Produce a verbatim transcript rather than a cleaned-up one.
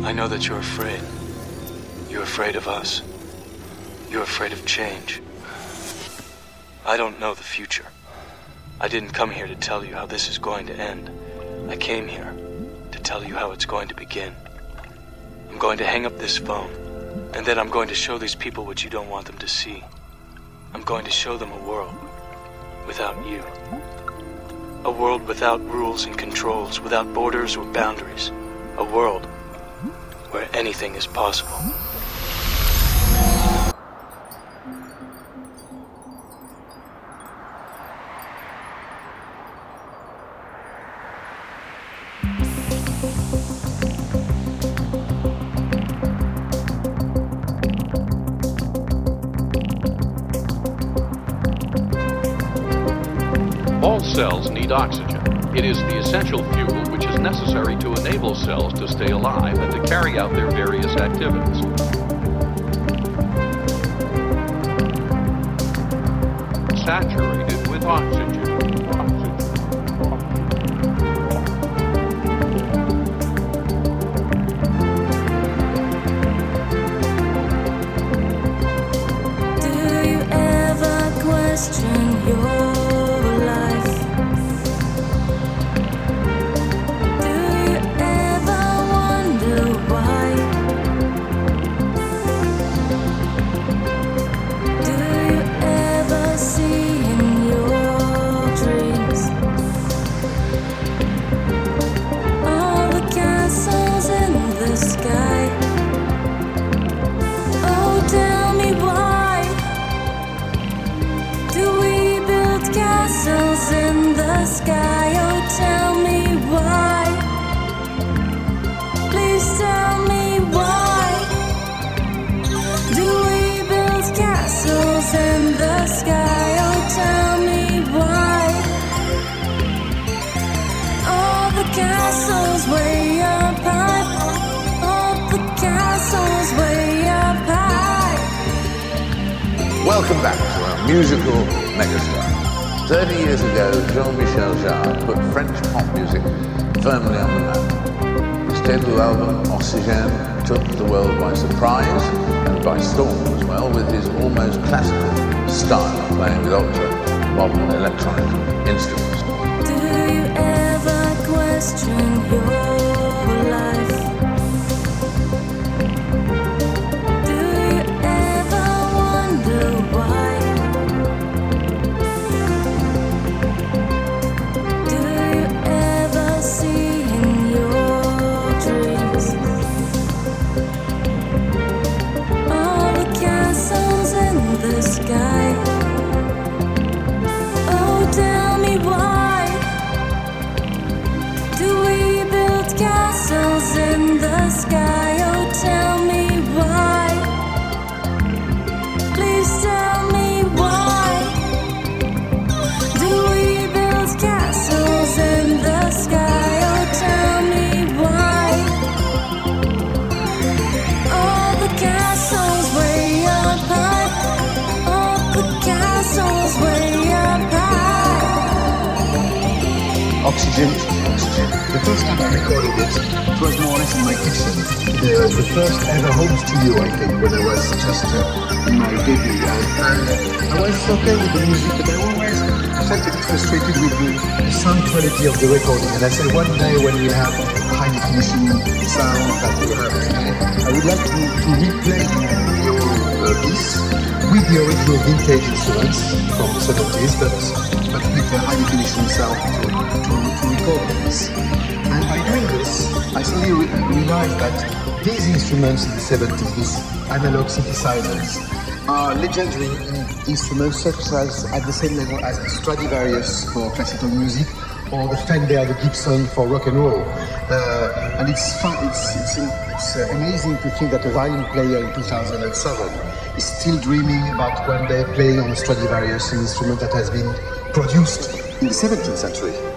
I know that you're afraid. You're afraid of us. You're afraid of change. I don't know the future. I didn't come here to tell you how this is going to end. I came here to tell you how it's going to begin. I'm going to hang up this phone, and then I'm going to show these people what you don't want them to see. I'm going to show them a world without you. A world without rules and controls, without borders or boundaries. A world where anything is possible. All cells need oxygen. It is the essential fuel which is necessary to enable cells to stay alive and to carry out their various activities. Saturated with oxygen. Do you ever question your sky, oh tell me why. Please tell me why. Do we build castles in the sky, oh tell me why. All the castles way up high. All the castles way up high. Welcome back to our musical megastar. Thirty years ago, Jean-Michel Jarre put French pop music firmly on the map. His debut album, Oxygène, took the world by surprise and by storm as well, with his almost classical style, playing with ultra modern electronic instruments. Do you ever question your life? Do you ever wonder why? Oxygène, Oxygène. The first time I recorded it, it was more or less in my kitchen. The, the first ever home studio, I think, when I was just uh, in my debut. And, and I was okay with the music, but I always felt a bit frustrated with the, the sound quality of the recording. And I said, one day when we have high definition sound that we have today, I would like to, to replay the old uh, piece with the original vintage instruments from the seventies, but, but with the high definition sound to, to, to record this. And by doing this, I suddenly re- realized that these instruments in the seventies, these analog synthesizers, are legendary instruments such as at the same level as the Stradivarius for classical music or the Fender, the Gibson for rock and roll. Uh, and it's fun, it's, it's, it's uh, amazing to think that a violin player in two thousand seven is still dreaming about one day playing on a Stradivarius, an instrument that has been produced in the seventeenth century.